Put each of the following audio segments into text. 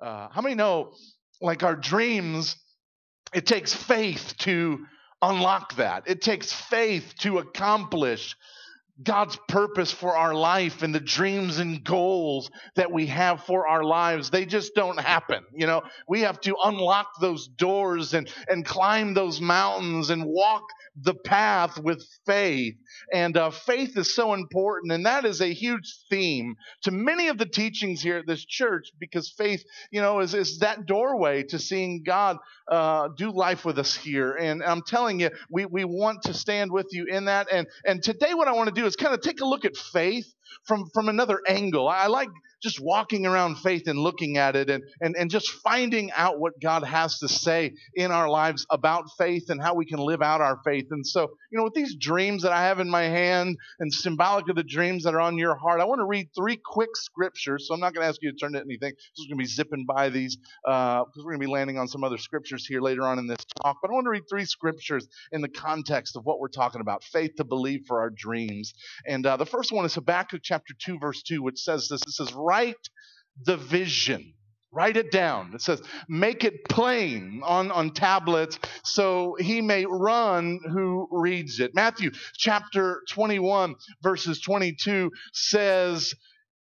How many know, like our dreams, it takes faith to unlock that. It takes faith to accomplish God's purpose for our life and the dreams and goals that we have for our lives. They just don't happen. We have to unlock those doors and climb those mountains and walk the path with faith. And faith is so important. And that is a huge theme to many of the teachings here at this church, because faith, is that doorway to seeing God do life with us here. And I'm telling you, we want to stand with you in that. And today what I want to do is kind of take a look at faith from another angle. I like just walking around faith and looking at it and just finding out what God has to say in our lives about faith and how we can live out our faith. And so, with these dreams that I have in my hand and symbolic of the dreams that are on your heart, I want to read 3 quick scriptures. So I'm not going to ask you to turn to anything. Just going to be zipping by these because we're going to be landing on some other scriptures here later on in this talk. But I want to read 3 scriptures in the context of what we're talking about, faith to believe for our dreams. And the first one is Habakkuk chapter 2, verse 2, which says this. It says, write the vision. Write it down. It says, make it plain on tablets so he may run who reads it. Matthew chapter 21, verses 22 says,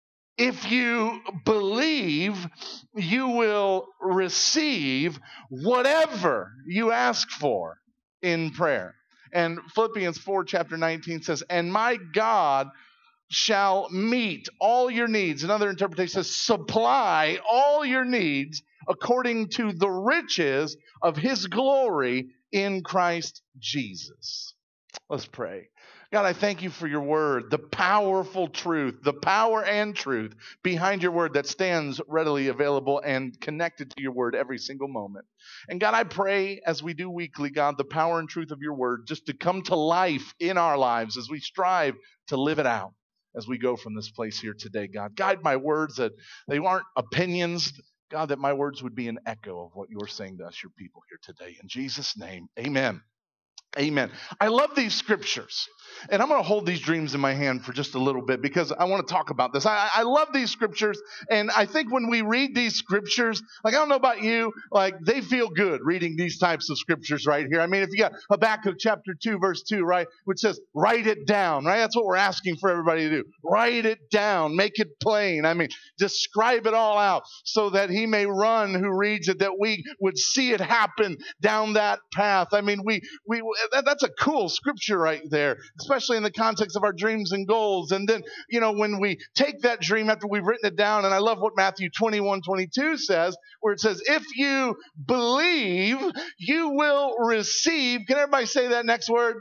if you believe, you will receive whatever you ask for in prayer. And Philippians 4, chapter 19 says, and my God shall meet all your needs. Another interpretation says, supply all your needs according to the riches of his glory in Christ Jesus. Let's pray. God, I thank you for your word, the powerful truth, the power and truth behind your word that stands readily available and connected to your word every single moment. And God, I pray as we do weekly, God, the power and truth of your word just to come to life in our lives as we strive to live it out as we go from this place here today. God, guide my words that they aren't opinions. God, that my words would be an echo of what you're saying to us, your people here today. In Jesus' name, amen. Amen. I love these scriptures. And I'm going to hold these dreams in my hand for just a little bit because I want to talk about this. I love these scriptures. And I think when we read these scriptures, like, I don't know about you, like, they feel good reading these types of scriptures right here. I mean, if you got Habakkuk chapter 2, verse 2, right, which says, write it down, right? That's what we're asking for everybody to do. Write it down. Make it plain. I mean, describe it all out so that he may run who reads it, that we would see it happen down that path. I mean, that's a cool scripture right there, especially in the context of our dreams and goals. And then, when we take that dream after we've written it down, and I love what Matthew 21:22 says, where it says, if you believe, you will receive. Can everybody say that next word?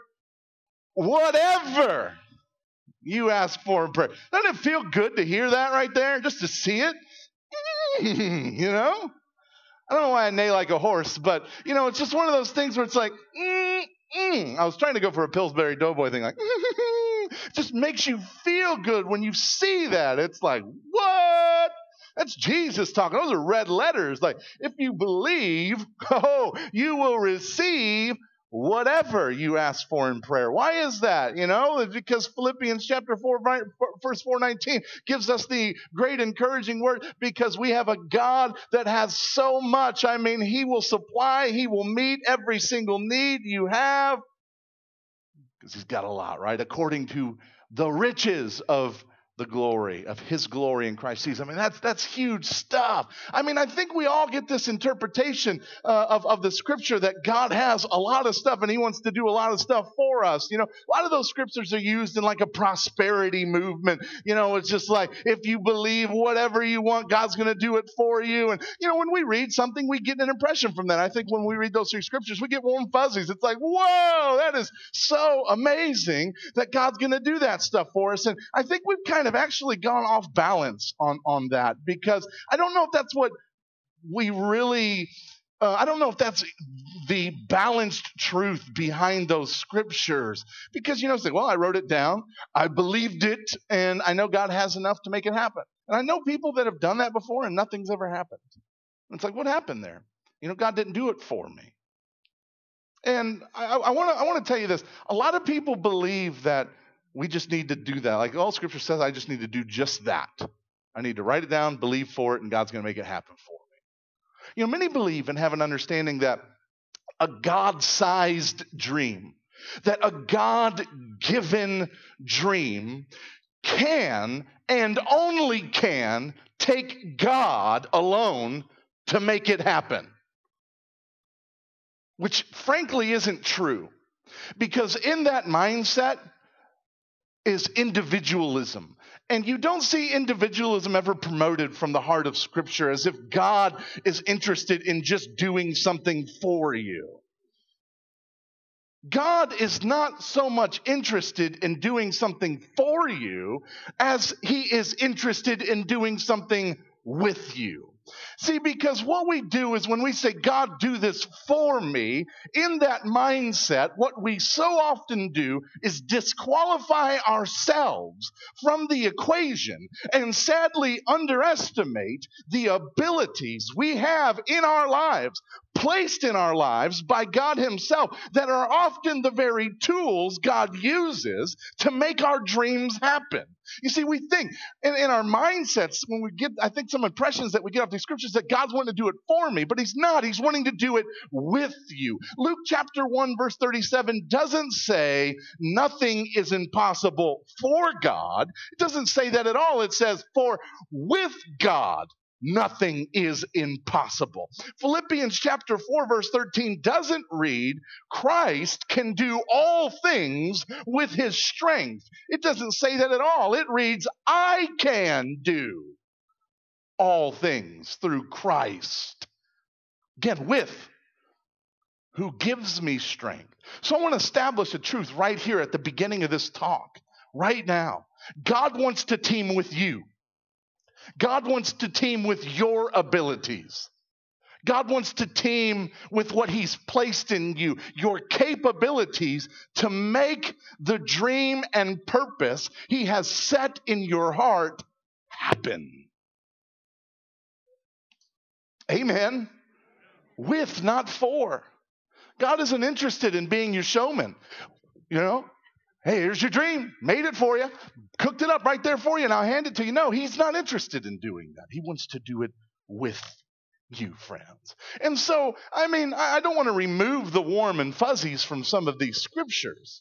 Whatever you ask for in prayer. Doesn't it feel good to hear that right there? Just to see it? I don't know why I neigh like a horse, but, it's just one of those things where it's like, I was trying to go for a Pillsbury Doughboy thing, like, it just makes you feel good when you see that. It's like, what? That's Jesus talking. Those are red letters. Like, if you believe, you will receive whatever you ask for in prayer. Why is that? Because Philippians chapter 4, verse 4:19 gives us the great encouraging word, because we have a God that has so much. I mean, he will supply, he will meet every single need you have, because he's got a lot, right? According to the riches of the glory of his glory in Christ Jesus. I mean, that's huge stuff. I mean, I think we all get this interpretation of the scripture that God has a lot of stuff and he wants to do a lot of stuff for us. A lot of those scriptures are used in like a prosperity movement. It's just like, if you believe whatever you want, God's going to do it for you. And, when we read something, we get an impression from that. I think when we read those 3 scriptures, we get warm fuzzies. It's like, whoa, that is so amazing that God's going to do that stuff for us. And I think we've kind of actually gone off balance on that, because I don't know if that's what we really I don't know if that's the balanced truth behind those scriptures, because say, well, I wrote it down, I believed it, and I know God has enough to make it happen. And I know people that have done that before and nothing's ever happened. It's like, what happened there? God didn't do it for me. And I want to tell you this. A lot of people believe that we just need to do that. Like all scripture says, I just need to do just that. I need to write it down, believe for it, and God's going to make it happen for me. Many believe and have an understanding that a God-sized dream, that a God-given dream can and only can take God alone to make it happen, which frankly isn't true, because in that mindset is individualism. And you don't see individualism ever promoted from the heart of Scripture as if God is interested in just doing something for you. God is not so much interested in doing something for you as he is interested in doing something with you. See, because what we do is when we say, God, do this for me, in that mindset, what we so often do is disqualify ourselves from the equation and sadly underestimate the abilities we have in our lives, placed in our lives by God himself, that are often the very tools God uses to make our dreams happen. You see, we think in our mindsets, when we get, I think, some impressions that we get off these scriptures that God's wanting to do it for me, but he's not. He's wanting to do it with you. Luke chapter 1, verse 37 doesn't say nothing is impossible for God. It doesn't say that at all. It says, for with God, nothing is impossible. Philippians chapter 4, verse 13 doesn't read, Christ can do all things with his strength. It doesn't say that at all. It reads, I can do all things through Christ. Again, with who gives me strength. So I want to establish a truth right here at the beginning of this talk, right now. God wants to team with you. God wants to team with your abilities. God wants to team with what he's placed in you, your capabilities to make the dream and purpose he has set in your heart happen. Amen. With, not for. God isn't interested in being your showman. Hey, here's your dream. Made it for you. Cooked it up right there for you, and I'll hand it to you. No, he's not interested in doing that. He wants to do it with you, friends. And so, I don't want to remove the warm and fuzzies from some of these scriptures,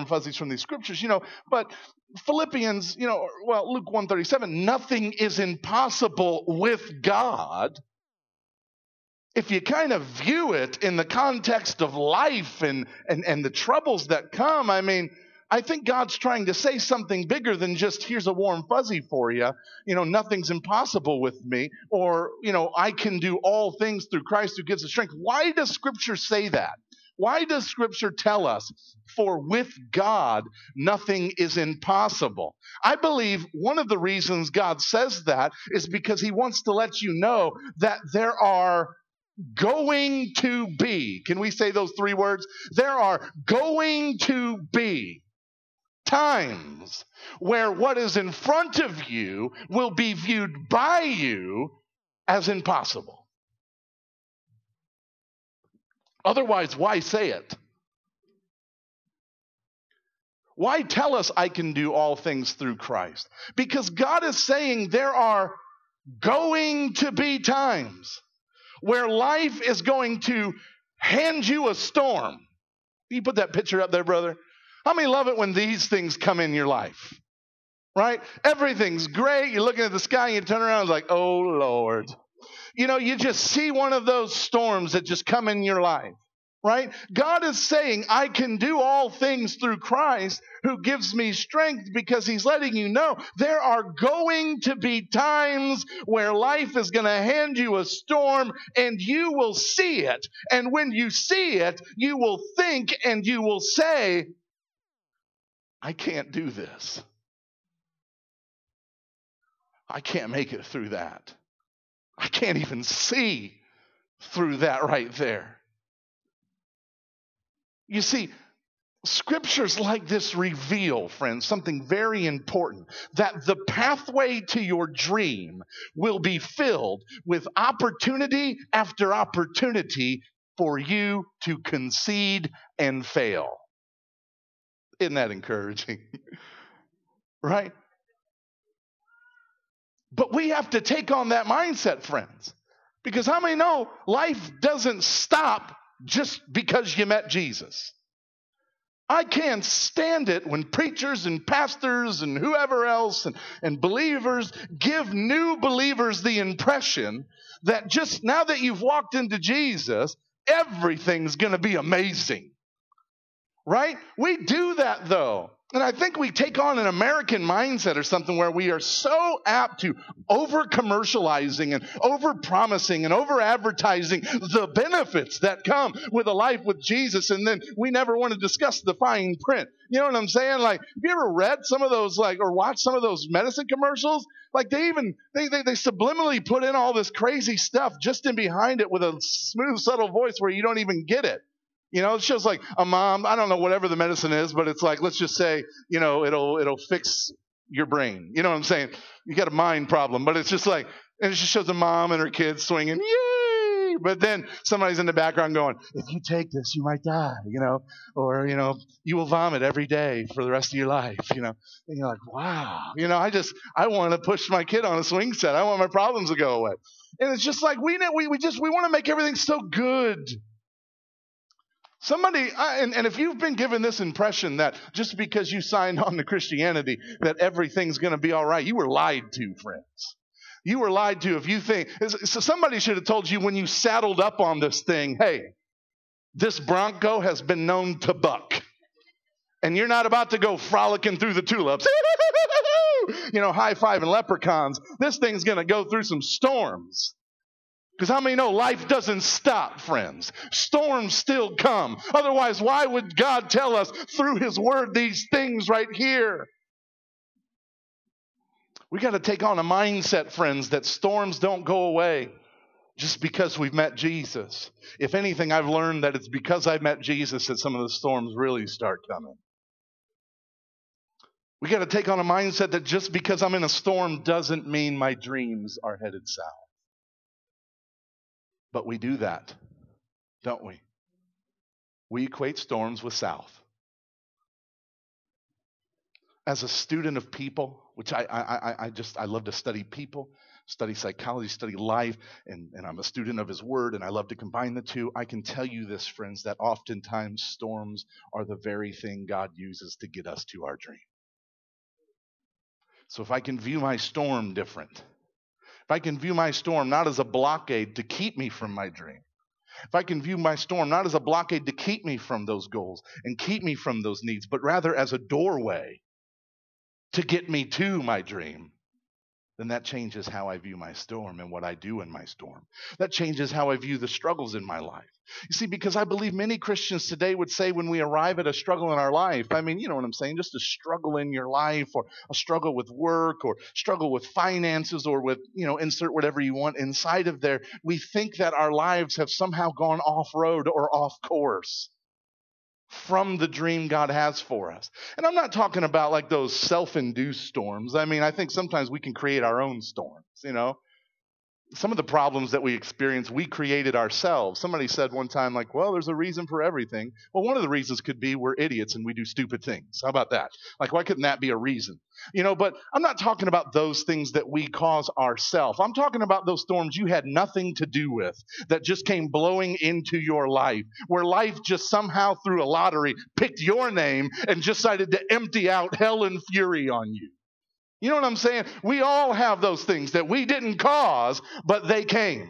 but Philippians, Luke 1:37, nothing is impossible with God. If you kind of view it in the context of life and the troubles that come, I think God's trying to say something bigger than just, here's a warm fuzzy for you. Nothing's impossible with me. Or, I can do all things through Christ who gives us strength. Why does Scripture say that? Why does Scripture tell us, for with God, nothing is impossible? I believe one of the reasons God says that is because he wants to let you know that there are going to be, can we say those three words? There are going to be times where what is in front of you will be viewed by you as impossible. Otherwise, why say it? Why tell us I can do all things through Christ? Because God is saying there are going to be times where life is going to hand you a storm. Can you put that picture up there, brother? How many love it when these things come in your life? Right? Everything's great. You're looking at the sky and you turn around and it's like, oh, Lord. You just see one of those storms that just come in your life. Right? God is saying, I can do all things through Christ who gives me strength, because he's letting you know there are going to be times where life is going to hand you a storm and you will see it. And when you see it, you will think and you will say, I can't do this. I can't make it through that. I can't even see through that right there. You see, scriptures like this reveal, friends, something very important, that the pathway to your dream will be filled with opportunity after opportunity for you to concede and fail. Isn't that encouraging? Right? But we have to take on that mindset, friends. Because how many know life doesn't stop just because you met Jesus? I can't stand it when preachers and pastors and whoever else and believers give new believers the impression that just now that you've walked into Jesus, everything's going to be amazing. Right? We do that though. And I think we take on an American mindset or something where we are so apt to over commercializing and over promising and over advertising the benefits that come with a life with Jesus. And then we never want to discuss the fine print. You know what I'm saying? Like, have you ever read some of those, like, or watched some of those medicine commercials? Like they subliminally put in all this crazy stuff just in behind it with a smooth, subtle voice where you don't even get it. You know, it shows like a mom, I don't know, whatever the medicine is, but it's like, let's just say, you know, it'll fix your brain. You know what I'm saying? You got a mind problem, but it's just like, and it just shows a mom and her kids swinging, yay! But then somebody's in the background going, if you take this, you might die, you know, or, you know, you will vomit every day for the rest of your life, you know. And you're like, wow, you know, I want to push my kid on a swing set. I want my problems to go away. And it's just like, we want to make everything so good. And if you've been given this impression that just because you signed on to Christianity that everything's going to be all right, you were lied to, friends. You were lied to if you think. So somebody should have told you when you saddled up on this thing, hey, this Bronco has been known to buck. And you're not about to go frolicking through the tulips, you know, high-fiving leprechauns. This thing's going to go through some storms. Because how many know life doesn't stop, friends? Storms still come. Otherwise, why would God tell us through His Word these things right here? We got to take on a mindset, friends, that storms don't go away just because we've met Jesus. If anything, I've learned that it's because I met Jesus that some of the storms really start coming. We got to take on a mindset that just because I'm in a storm doesn't mean my dreams are headed south. But we do that, don't we? We equate storms with south. As a student of people, which I love to study people, study psychology, study life, and I'm a student of His Word, and I love to combine the two. I can tell you this, friends, that oftentimes storms are the very thing God uses to get us to our dream. So if I can view my storm different, if I can view my storm not as a blockade to keep me from my dream, if I can view my storm not as a blockade to keep me from those goals and keep me from those needs, but rather as a doorway to get me to my dream, then that changes how I view my storm and what I do in my storm. That changes how I view the struggles in my life. You see, because I believe many Christians today would say when we arrive at a struggle in our life, I mean, you know what I'm saying, just a struggle in your life or a struggle with work or struggle with finances or with, you know, insert whatever you want inside of there, we think that our lives have somehow gone off-road or off course from the dream God has for us. And I'm not talking about like those self-induced storms. I mean, I think sometimes we can create our own storms, you know. Some of the problems that we experience, we created ourselves. Somebody said one time, like, well, there's a reason for everything. Well, one of the reasons could be we're idiots and we do stupid things. How about that? Like, why couldn't that be a reason? You know, but I'm not talking about those things that we cause ourselves. I'm talking about those storms you had nothing to do with that just came blowing into your life, where life just somehow through a lottery picked your name and decided to empty out hell and fury on you. You know what I'm saying? We all have those things that we didn't cause, but they came.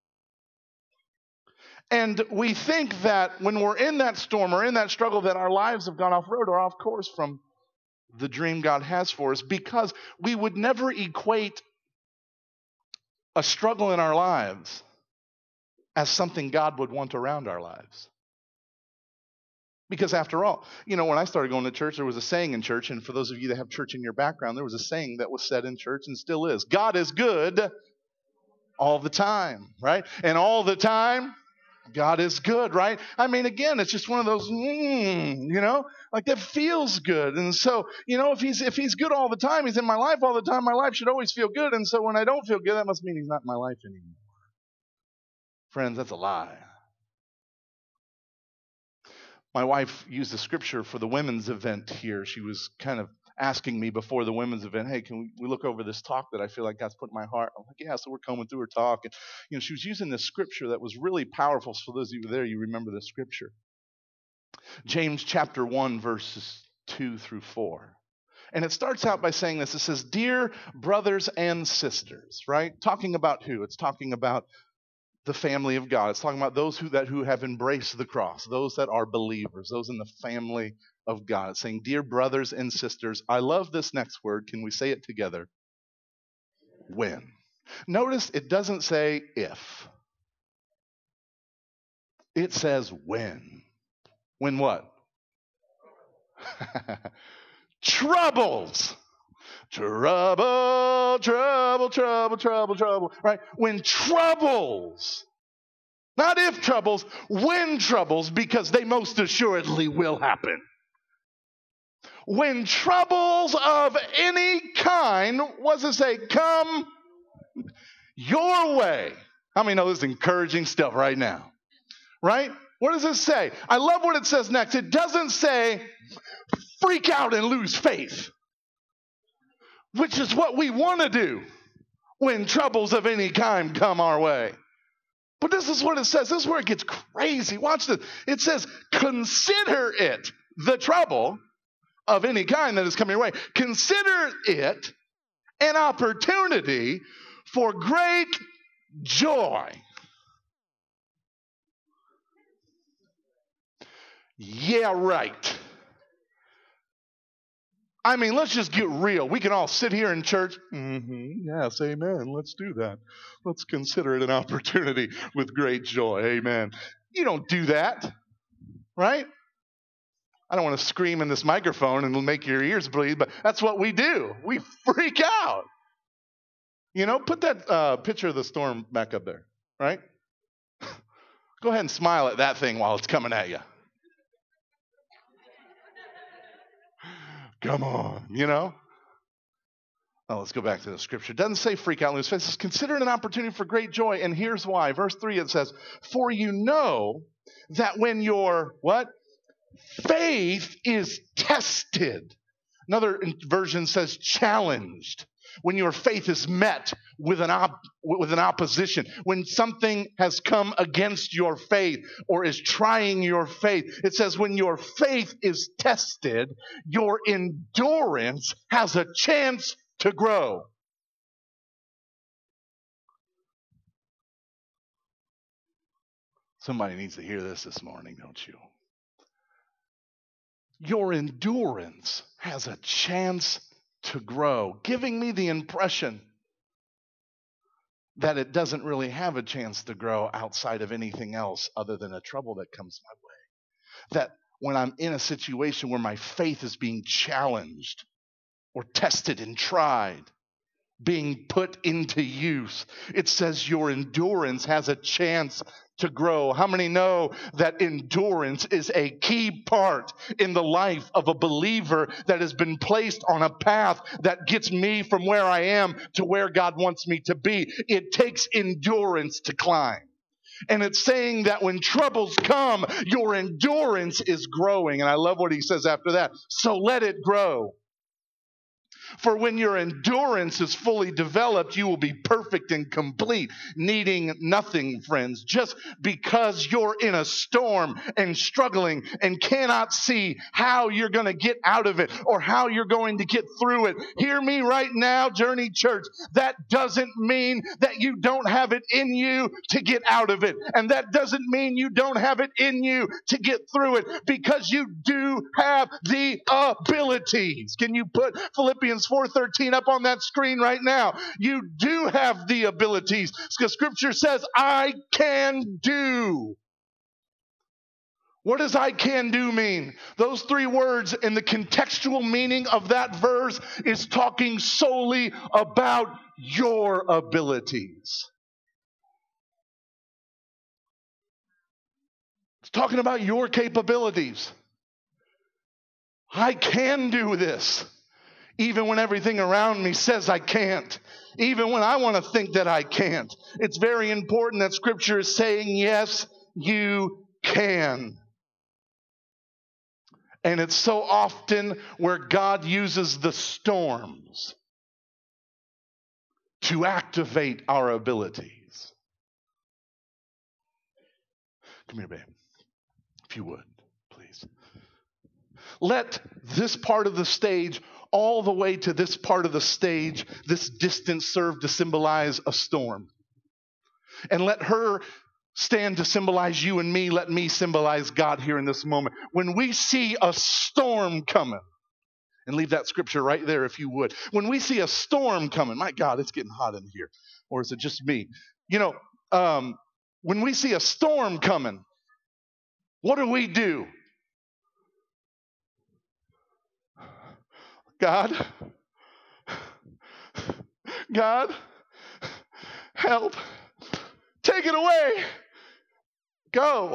And we think that when we're in that storm or in that struggle that our lives have gone off road or off course from the dream God has for us, because we would never equate a struggle in our lives as something God would want around our lives. Because after all, you know, when I started going to church, there was a saying in church, and for those of you that have church in your background, there was a saying that was said in church and still is. God is good all the time, right? And all the time, God is good, right? I mean, again, it's just one of those, you know, like that feels good. And so, you know, if he's good all the time, He's in my life all the time, my life should always feel good. And so when I don't feel good, that must mean He's not in my life anymore. Friends, that's a lie. My wife used a scripture for the women's event here. She was kind of asking me before the women's event, hey, can we look over this talk that I feel like God's put in my heart? I'm like, yeah, so we're combing through her talk. And, she was using this scripture that was really powerful. So for those of you there, you remember the scripture. James chapter 1, verses 2 through 4. And it starts out by saying this. It says, dear brothers and sisters, right? Talking about who? It's talking about the family of God. It's talking about those who have embraced the cross, those that are believers, those in the family of God. It's saying, dear brothers and sisters, I love this next word. Can we say it together? When. Notice it doesn't say if. It says when. When what? Troubles. Trouble, trouble, trouble, trouble, trouble. Right? When troubles. Not if troubles, when troubles, because they most assuredly will happen. When troubles of any kind, what does it say? Come your way. How many know this is encouraging stuff right now? Right? What does it say? I love what it says next. It doesn't say freak out and lose faith, which is what we want to do when troubles of any kind come our way. But this is what it says. This is where it gets crazy. Watch this. It says, consider it, the trouble of any kind that is coming your way. Consider it an opportunity for great joy. Yeah, right. I mean, let's just get real. We can all sit here in church. Yes, amen. Let's do that. Let's consider it an opportunity with great joy. Amen. You don't do that, right? I don't want to scream in this microphone and make your ears bleed, but that's what we do. We freak out. Put that picture of the storm back up there, right? Go ahead and smile at that thing while it's coming at you. Come on, Oh, let's go back to the scripture. It doesn't say freak out and lose faith. It says, consider it an opportunity for great joy. And here's why. Verse 3, it says, for you know that when your, what? Faith is tested. Another version says challenged. When your faith is met with an opposition, when something has come against your faith or is trying your faith, it says when your faith is tested, your endurance has a chance to grow. Somebody needs to hear this morning, don't you? Your endurance has a chance to grow, giving me the impression that it doesn't really have a chance to grow outside of anything else other than a trouble that comes my way. That when I'm in a situation where my faith is being challenged or tested and tried, being put into use, it says your endurance has a chance to grow. How many know that endurance is a key part in the life of a believer that has been placed on a path that gets me from where I am to where God wants me to be? It takes endurance to climb. And it's saying that when troubles come, your endurance is growing. And I love what he says after that. So let it grow. For when your endurance is fully developed, you will be perfect and complete, needing nothing, friends. Just because you're in a storm and struggling and cannot see how you're going to get out of it or how you're going to get through it. Hear me right now, Journey Church. That doesn't mean that you don't have it in you to get out of it. And that doesn't mean you don't have it in you to get through it, because you do have the abilities. Can you put Philippians 4:13 up on that screen right now? You do have the abilities, because Scripture says, I can do. What does I can do mean? Those three words in the contextual meaning of that verse is talking solely about your abilities. It's talking about your capabilities. I can do this. Even when everything around me says I can't. Even when I want to think that I can't. It's very important that Scripture is saying, yes, you can. And it's so often where God uses the storms to activate our abilities. Come here, babe. If you would, please. Let this part of the stage, all the way to this part of the stage, this distance serve to symbolize a storm. And let her stand to symbolize you and me. Let me symbolize God here in this moment. When we see a storm coming, and leave that scripture right there if you would. When we see a storm coming, my God, it's getting hot in here. Or is it just me? When we see a storm coming, what do? God, help. Take it away. Go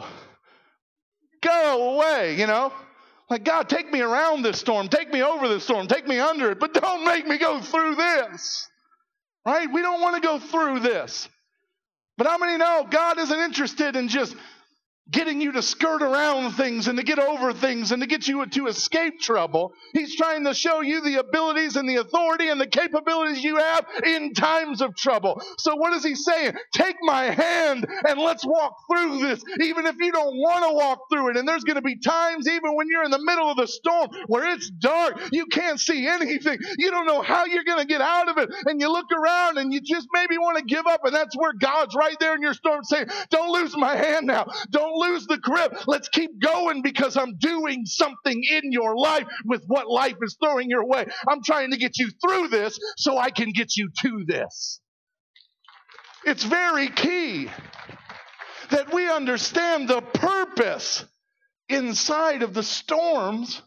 away, Like, God, take me around this storm. Take me over this storm. Take me under it. But don't make me go through this. Right? We don't want to go through this. But how many know God isn't interested in just getting you to skirt around things and to get over things and to get you to escape trouble? He's trying to show you the abilities and the authority and the capabilities you have in times of trouble. So what is he saying? Take my hand and let's walk through this, even if you don't want to walk through it. And there's going to be times, even when you're in the middle of the storm, where it's dark, you can't see anything, you don't know how you're going to get out of it, and you look around and you just maybe want to give up. And that's where God's right there in your storm saying, don't lose my hand now. Don't lose the grip. Let's keep going, because I'm doing something in your life with what life is throwing your way. I'm trying to get you through this so I can get you to this. It's very key that we understand the purpose inside of the storms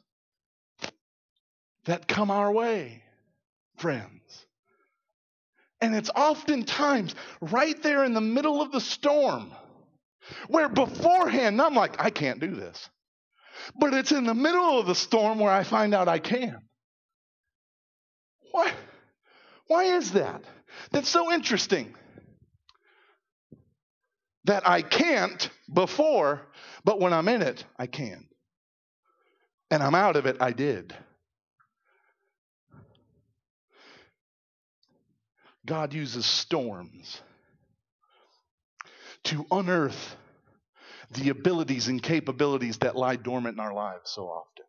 that come our way, friends. And it's oftentimes right there in the middle of the storm where beforehand I'm like, I can't do this. But it's in the middle of the storm where I find out I can. Why is that? That's so interesting. That I can't before, but when I'm in it, I can. And I'm out of it, I did. God uses storms to unearth the abilities and capabilities that lie dormant in our lives so often.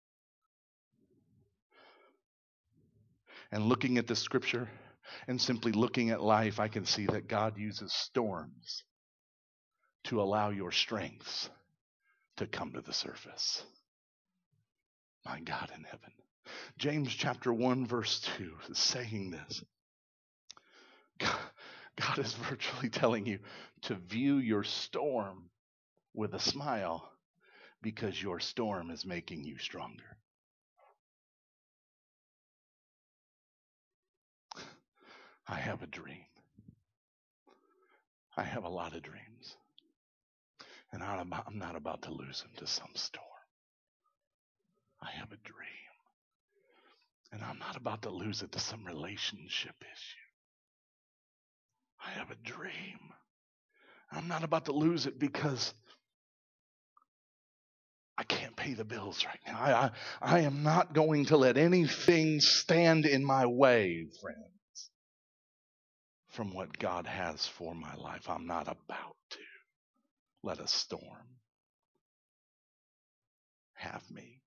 And looking at the scripture and simply looking at life, I can see that God uses storms to allow your strengths to come to the surface. My God in heaven. James chapter 1 verse 2 is saying this. God is virtually telling you to view your storm with a smile, because your storm is making you stronger. I have a dream. I have a lot of dreams. And I'm not about to lose them to some storm. I have a dream. And I'm not about to lose it to some relationship issue. I have a dream. I'm not about to lose it because I can't pay the bills right now. I am not going to let anything stand in my way, friends, from what God has for my life. I'm not about to let a storm have me.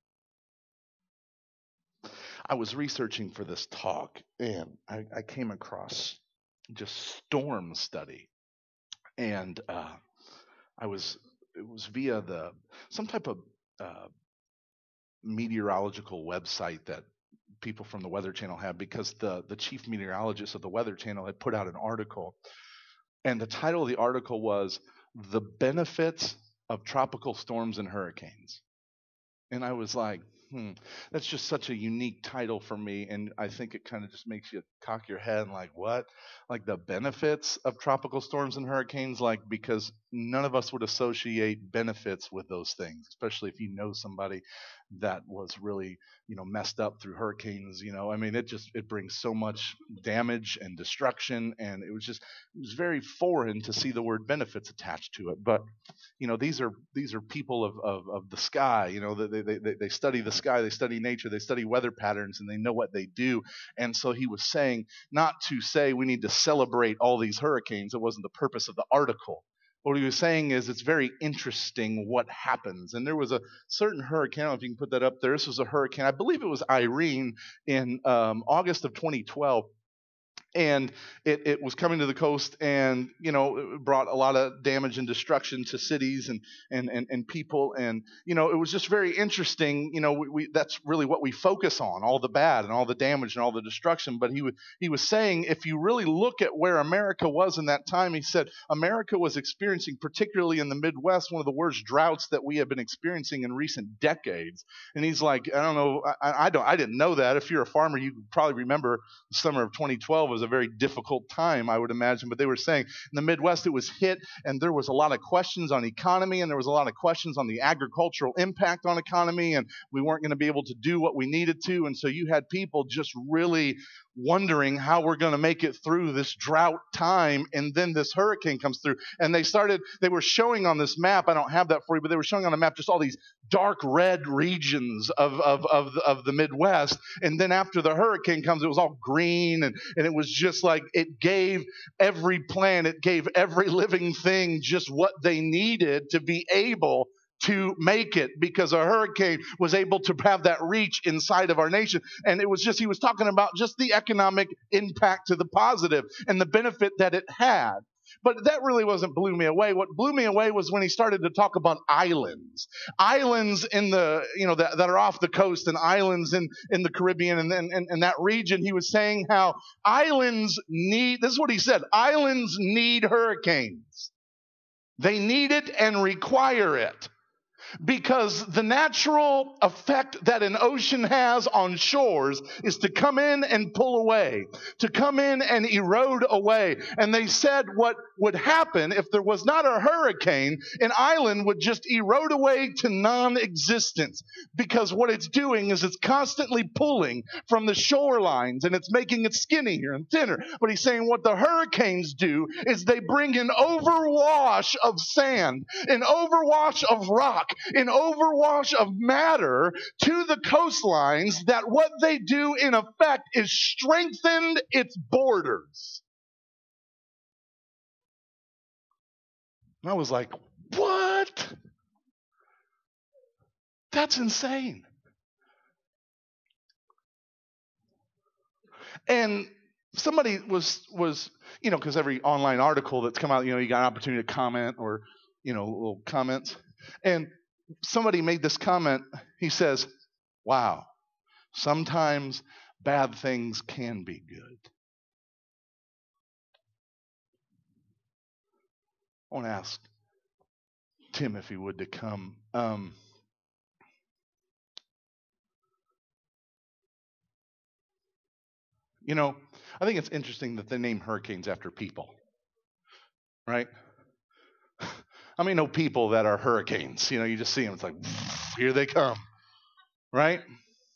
I was researching for this talk, and I came across just storm study. And it was via some type of meteorological website that people from the Weather Channel have, because the chief meteorologist of the Weather Channel had put out an article, and the title of the article was "The Benefits of Tropical Storms and Hurricanes." And I was like, that's just such a unique title for me, and I think it kind of just makes you cock your head and like, what? Like, the benefits of tropical storms and hurricanes? Like, because none of us would associate benefits with those things, especially if you know somebody that was really, messed up through hurricanes. I mean, it brings so much damage and destruction, and it was very foreign to see the word benefits attached to it. But these are people of the sky. They study the sky, they study nature, they study weather patterns, and they know what they do. And so he was saying, not to say we need to celebrate all these hurricanes. It wasn't the purpose of the article. What he was saying is it's very interesting what happens. And there was a certain hurricane, I don't know if you can put that up there. This was a hurricane, I believe it was Irene, in August of 2012. And it was coming to the coast, and it brought a lot of damage and destruction to cities and people. And it was just very interesting. That's really what we focus on, all the bad and all the damage and all the destruction. But he was saying, if you really look at where America was in that time, he said America was experiencing, particularly in the Midwest, one of the worst droughts that we have been experiencing in recent decades. And he's like, I don't know, I didn't know that. If you're a farmer, you probably remember the summer of 2012 was a very difficult time, I would imagine. But they were saying in the Midwest it was hit, and there was a lot of questions on economy, and there was a lot of questions on the agricultural impact on economy, and we weren't going to be able to do what we needed to. And so you had people just really wondering how we're going to make it through this drought time. And then this hurricane comes through, and they were showing on this map, I don't have that for you, but they were showing on the map just all these dark red regions of the Midwest. And then after the hurricane comes, it was all green, and it was just like it gave every plant, it gave every living thing just what they needed to be able to make it, because a hurricane was able to have that reach inside of our nation. And it was just, he was talking about just the economic impact to the positive and the benefit that it had. But that really wasn't blew me away. What blew me away was when he started to talk about islands in the, that are off the coast, and islands in the Caribbean and that region. He was saying how islands need, this is what he said, islands need hurricanes. They need it and require it. Because the natural effect that an ocean has on shores is to come in and pull away, to come in and erode away. And they said what would happen if there was not a hurricane, an island would just erode away to non-existence. Because what it's doing is it's constantly pulling from the shorelines, and it's making it skinnier and thinner. But he's saying what the hurricanes do is they bring an overwash of sand, an overwash of rock, an overwash of matter to the coastlines, that what they do in effect is strengthen its borders. And I was like, what? That's insane. And somebody was because every online article that's come out, you got an opportunity to comment, or little comments. And somebody made this comment. He says, wow, sometimes bad things can be good. I want to ask Tim if he would to come. I think it's interesting that they name hurricanes after people, right? I mean, no people that are hurricanes. You just see them. It's like, here they come, right?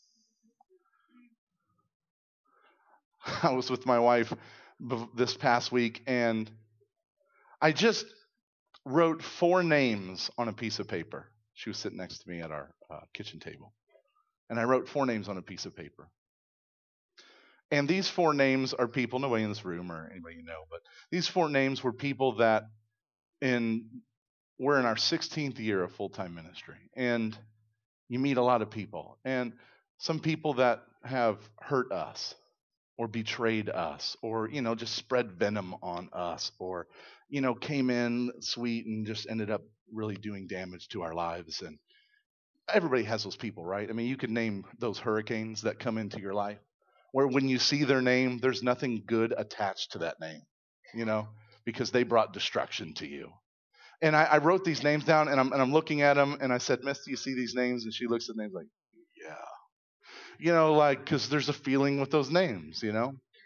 I was with my wife this past week, and I just wrote 4 names on a piece of paper. She was sitting next to me at our kitchen table. And I wrote 4 names on a piece of paper. And these 4 names are people, nobody in this room or anybody but these 4 names were people that we're in our 16th year of full-time ministry. And you meet a lot of people. And some people that have hurt us or betrayed us, or, just spread venom on us, or, came in sweet and just ended up really doing damage to our lives. And everybody has those people, right? I mean, you could name those hurricanes that come into your life, where when you see their name, there's nothing good attached to that name, because they brought destruction to you. And I wrote these names down, and I'm looking at them, and I said, Miss, do you see these names? And she looks at the names like, yeah. Because there's a feeling with those names, You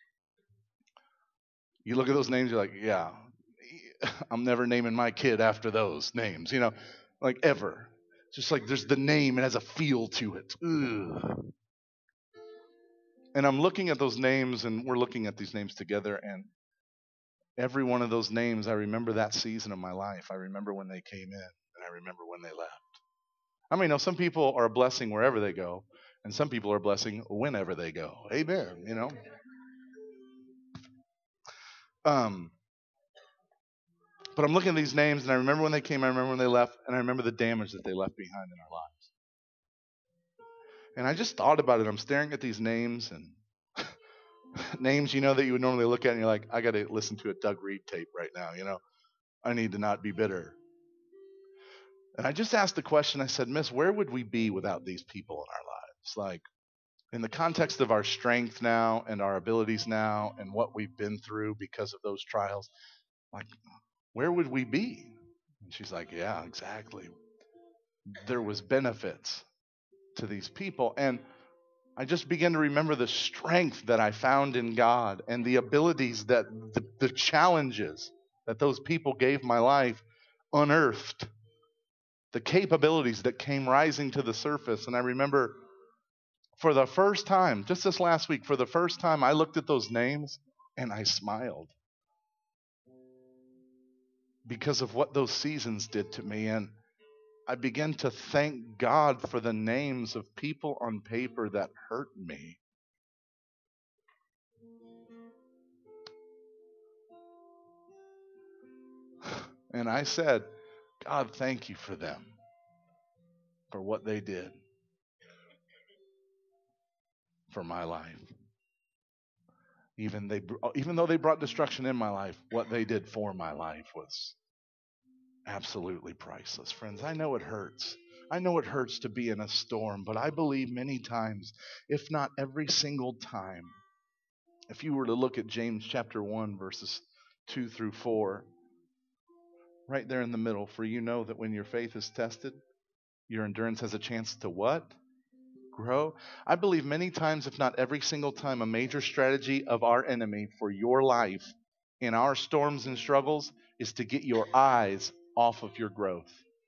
look at those names, you're like, yeah, I'm never naming my kid after those names, like ever. Just like there's the name, it has a feel to it. Ugh. And I'm looking at those names, and we're looking at these names together, and every one of those names, I remember that season of my life. I remember when they came in, and I remember when they left. I mean, some people are a blessing wherever they go, and some people are a blessing whenever they go. Amen, But I'm looking at these names, and I remember when they came, I remember when they left, and I remember the damage that they left behind in our lives. And I just thought about it. I'm staring at these names, and names, that you would normally look at, and you're like, I got to listen to a Doug Reed tape right now, I need to not be bitter. And I just asked the question, I said, Miss, where would we be without these people in our lives? Like, in the context of our strength now and our abilities now and what we've been through because of those trials, like, where would we be? And she's like, yeah, exactly. There was benefits to these people. And I just began to remember the strength that I found in God and the abilities that the challenges that those people gave my life unearthed, the capabilities that came rising to the surface. And I remember for the first time, just this last week, for the first time, I looked at those names and I smiled because of what those seasons did to me. And I began to thank God for the names of people on paper that hurt me. And I said, God, thank you for them, for what they did for my life. Even though they brought destruction in my life, what they did for my life was absolutely priceless. Friends, I know it hurts. I know it hurts to be in a storm, but I believe many times, if not every single time, if you were to look at James chapter 1, verses 2 through 4, right there in the middle, for you know that when your faith is tested, your endurance has a chance to what? Grow. I believe many times, if not every single time, a major strategy of our enemy for your life in our storms and struggles is to get your eyes off of your growth.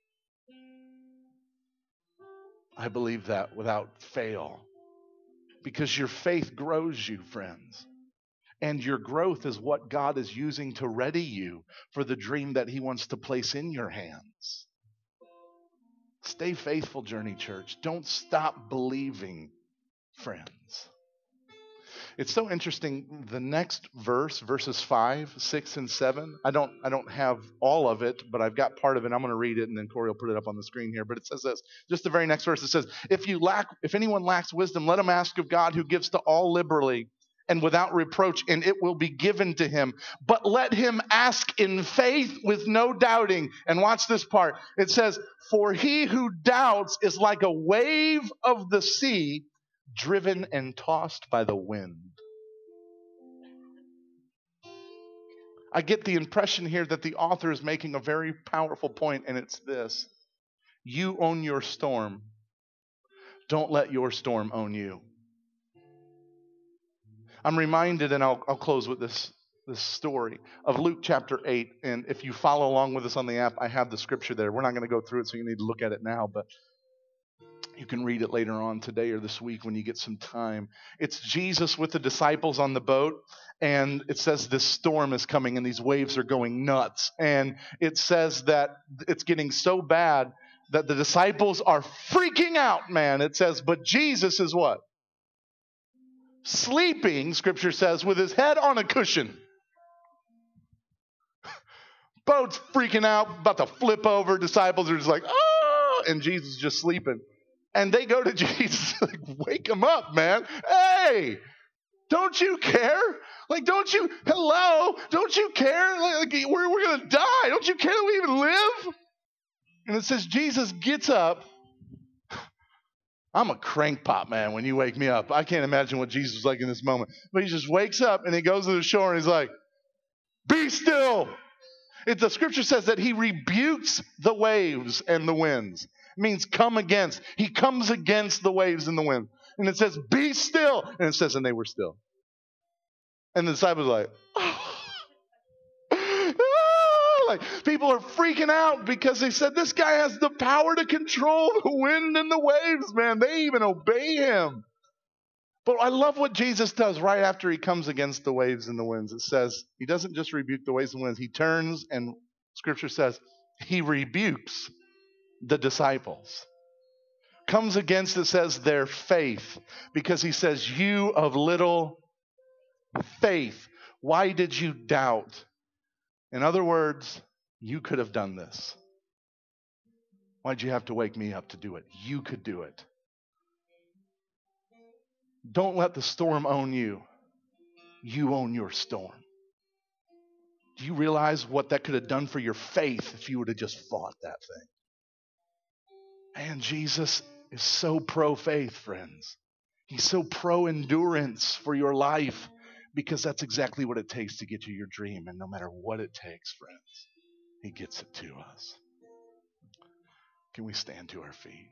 I believe that without fail. Because your faith grows you, friends. And your growth is what God is using to ready you for the dream that He wants to place in your hands. Stay faithful, Journey Church. Don't stop believing, friends. It's so interesting. The next verse, verses 5, 6, and 7. I don't have all of it, but I've got part of it. I'm going to read it, and then Corey will put it up on the screen here. But it says this. Just the very next verse. It says, "If anyone lacks wisdom, let him ask of God, who gives to all liberally and without reproach, and it will be given to him. But let him ask in faith with no doubting." And watch this part. It says, "For he who doubts is like a wave of the sea, driven and tossed by the wind." I get the impression here that the author is making a very powerful point, and it's this. You own your storm. Don't let your storm own you. I'm reminded, and I'll close with this story of Luke chapter 8. And if you follow along with us on the app, I have the scripture there. We're not going to go through it, so you need to look at it now, but you can read it later on today or this week when you get some time. It's Jesus with the disciples on the boat, and it says this storm is coming and these waves are going nuts. And it says that it's getting so bad that the disciples are freaking out, man. It says, but Jesus is what? Sleeping, scripture says, with his head on a cushion. Boat's freaking out, about to flip over. Disciples are just like, oh, and Jesus is just sleeping. And they go to Jesus, like, wake him up, man. Hey, don't you care? Like, don't you care? Like we're going to die. Don't you care that we even live? And it says Jesus gets up. I'm a crankpot, man, when you wake me up. I can't imagine what Jesus was like in this moment. But he just wakes up and he goes to the shore and he's like, be still. The scripture says that he rebukes the waves and the winds. It means come against. He comes against the waves and the wind. And it says, be still. And it says, and they were still. And the disciples are like, Like, people are freaking out because they said this guy has the power to control the wind and the waves, man. They even obey him. But I love what Jesus does right after he comes against the waves and the winds. It says he doesn't just rebuke the waves and winds. He turns, and Scripture says he rebukes the disciples. Comes against, it says, their faith. Because he says, you of little faith, why did you doubt? In other words, you could have done this. Why'd you have to wake me up to do it? You could do it. Don't let the storm own you. You own your storm. Do you realize what that could have done for your faith if you would have just fought that thing? Man, Jesus is so pro-faith, friends. He's so pro-endurance for your life because that's exactly what it takes to get you your dream. And no matter what it takes, friends, he gets it to us. Can we stand to our feet?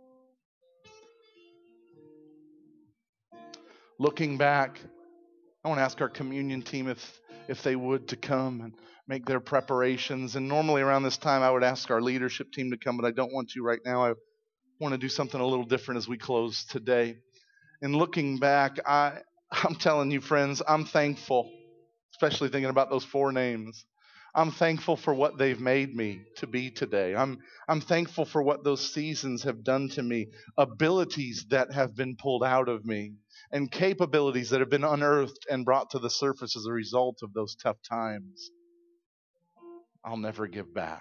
Looking back, I want to ask our communion team if they would to come and make their preparations. And normally around this time, I would ask our leadership team to come, but I don't want to right now. I want to do something a little different as we close today. And looking back, I'm telling you, friends, I'm thankful, especially thinking about those 4 names. I'm thankful for what they've made me to be today. I'm thankful for what those seasons have done to me, abilities that have been pulled out of me, and capabilities that have been unearthed and brought to the surface as a result of those tough times. I'll never give back.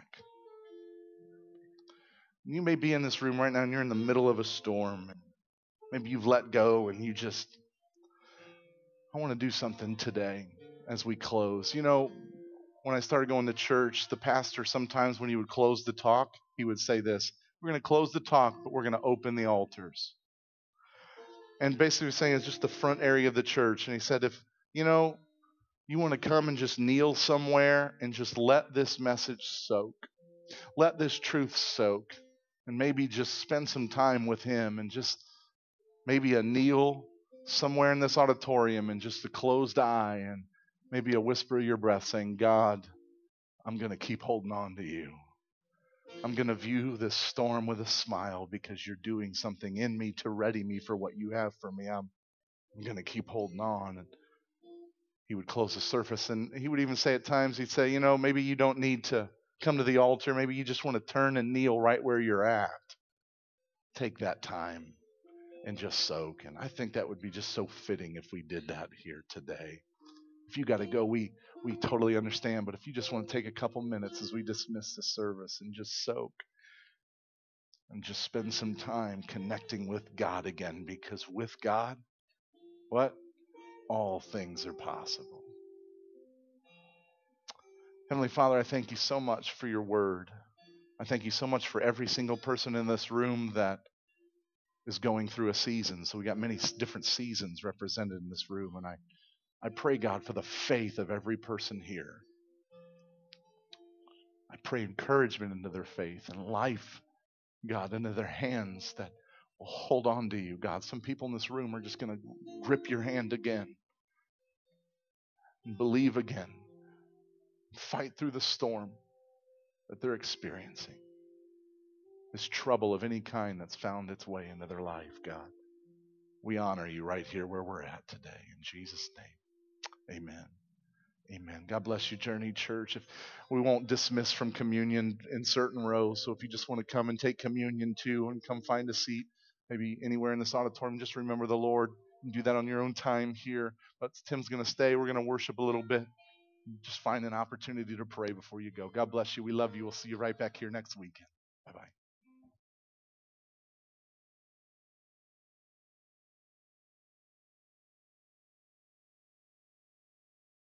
You may be in this room right now and you're in the middle of a storm. Maybe you've let go and I want to do something today as we close. You know, when I started going to church, the pastor sometimes when he would close the talk, he would say this: we're going to close the talk, but we're going to open the altars. And basically saying it's just the front area of the church. And he said, if, you want to come and just kneel somewhere and just let this message soak. Let this truth soak. And maybe just spend some time with him and just maybe a kneel somewhere in this auditorium and just a closed eye and maybe a whisper of your breath saying, God, I'm going to keep holding on to you. I'm going to view this storm with a smile because you're doing something in me to ready me for what you have for me. I'm going to keep holding on. And he would close the surface, and he would even say at times, he'd say, maybe you don't need to come to the altar. Maybe you just want to turn and kneel right where you're at. Take that time and just soak. And I think that would be just so fitting if we did that here today. If you got to go, we totally understand. But if you just want to take a couple minutes as we dismiss the service and just soak and just spend some time connecting with God again, because with God, what? All things are possible. Heavenly Father, I thank you so much for your word. I thank you so much for every single person in this room that is going through a season. So we got many different seasons represented in this room. And I pray, God, for the faith of every person here. I pray encouragement into their faith and life, God, into their hands that will hold on to you, God. Some people in this room are just going to grip your hand again and believe again. Fight through the storm that they're experiencing. This trouble of any kind that's found its way into their life, God. We honor you right here where we're at today. In Jesus' name, amen. Amen. God bless you, Journey Church. If we won't dismiss from communion in certain rows, so if you just want to come and take communion too and come find a seat, maybe anywhere in this auditorium, just remember the Lord and do that on your own time here. But Tim's going to stay. We're going to worship a little bit. Just find an opportunity to pray before you go. God bless you. We love you. We'll see you right back here next weekend. Bye-bye.